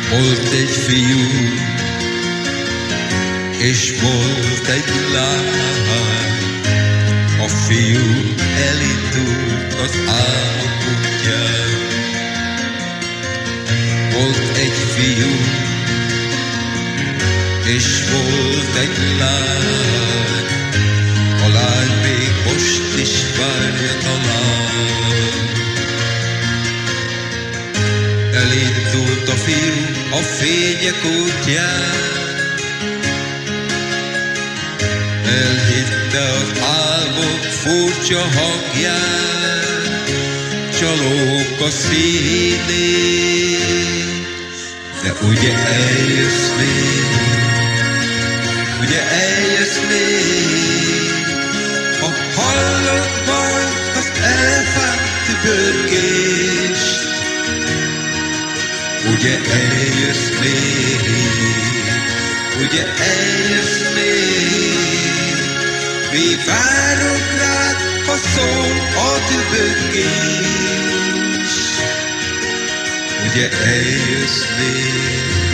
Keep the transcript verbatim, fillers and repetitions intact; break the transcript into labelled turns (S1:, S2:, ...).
S1: Volt egy fiú, és volt egy lány. A fiú elindult az álmok útján. Volt egy fiú, és volt egy lány. A lány még most is várja talán. Elindult a fiú a fények útján. Elhitte az álmok furcsa hangján, csalók a színén. De ugye eljössz még, ugye eljössz még, ha hallod majd az elefánt bőrgést. Ugye eljössz még, ugye eljössz még, mi várunk rád, ha szól a dübörgés. Ugye eljössz még.